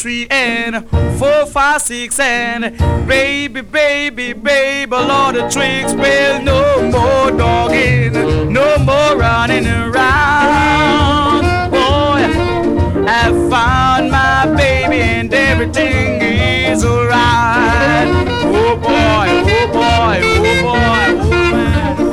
3 and 4, 5, 6 and baby, baby, baby, Lord of tricks. Well, no more dogging, no more running around. Boy, I found my baby and everything is alright. Oh boy, oh boy, oh boy, oh man, oh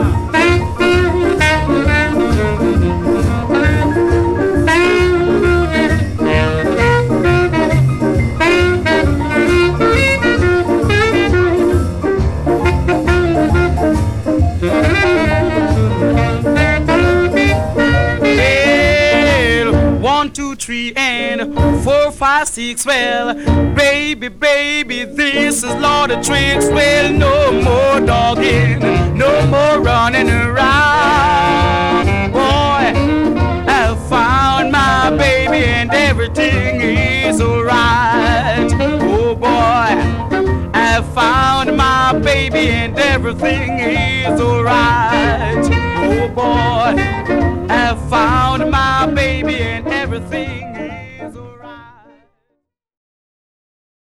yeah. 1, 2, 3 and 4, 5, 6. Well, baby, baby, this is Lord of Tricks. Well, no more dogging, no more running around. Boy, I found my baby and everything is alright. Oh boy, I found my baby and everything is alright. Oh boy, I found my baby and everything is